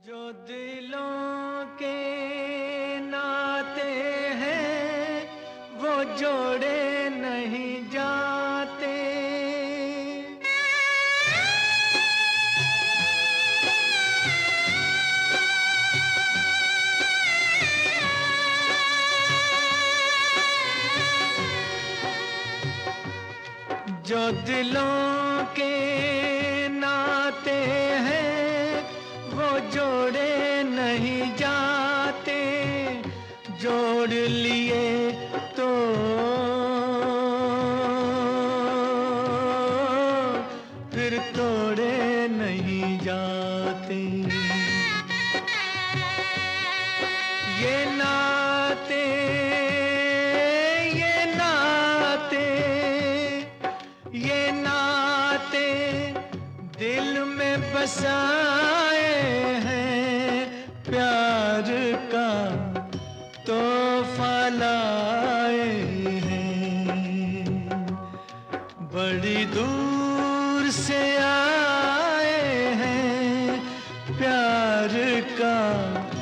जो दिलों के नाते हैं वो जोड़े नहीं जाते। जो दिलों के नाते हैं वो जोड़े नहीं जाते। जोड़ लिए तो फिर तोड़े नहीं जाते। ये नाते ये नाते ये नाते दिल में बसाए हैं, प्यार का तोहफा लाए हैं। बड़ी दूर से आए हैं, प्यार का